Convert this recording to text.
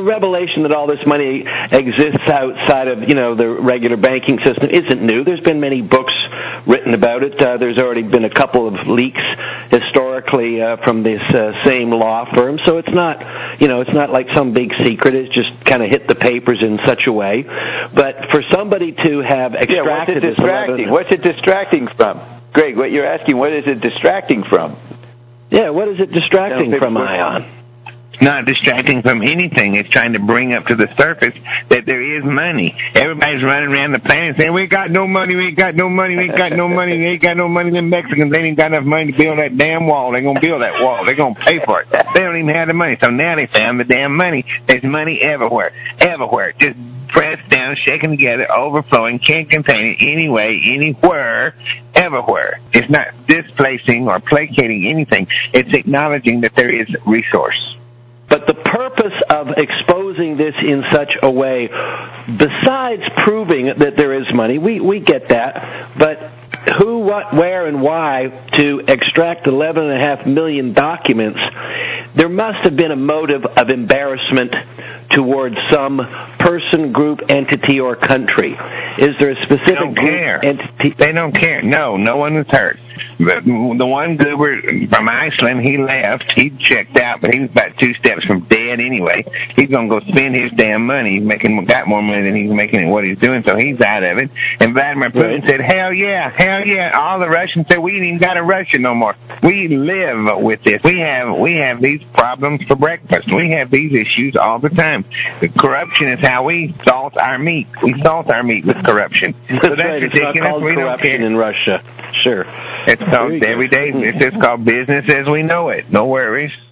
the revelation that all this money exists outside of, the regular banking system isn't new. There's been many books written about it. There's already been a couple of leaks historically from this same law firm. So it's not, it's not like some big secret. It's just kind of hit the papers in such a way. But for somebody to have extracted this... What's it distracting from? Greg, what you're asking, what is it distracting from? Yeah, what is it distracting from, Ion? Not distracting from anything. It's trying to bring up to the surface that there is money. Everybody's running around the planet saying, we ain't got no money, we ain't got no money, we ain't got no money, we ain't got no money. The Mexicans, they ain't got enough money to build that damn wall. They're going to build that wall. They're going to pay for it. They don't even have the money. So now they found the damn money. There's money everywhere. Everywhere. Just pressed down, shaken together, overflowing, can't contain it anyway, anywhere, everywhere. It's not displacing or placating anything. It's acknowledging that there is resource. But the purpose of exposing this in such a way, besides proving that there is money, we get that, but who, what, where, and why to extract 11.5 million documents, there must have been a motive of embarrassment towards some person, group, entity, or country. Is there a specific group, entity? They don't care. No one was hurt. But the one goober from Iceland, he left. He checked out, but he was about 2 steps from dead anyway. He's going to go spend his damn money. He's got more money than he's making in what he's doing, so he's out of it. And Vladimir Putin said, hell yeah. All the Russians said, we ain't even got a Russia no more. We live with this. We have these problems for breakfast. We have these issues all the time. The corruption is how we salt our meat. We salt our meat with corruption. That's right. It's not called corruption in Russia. Sure. It's called every day. It's just called business as we know it. No worries.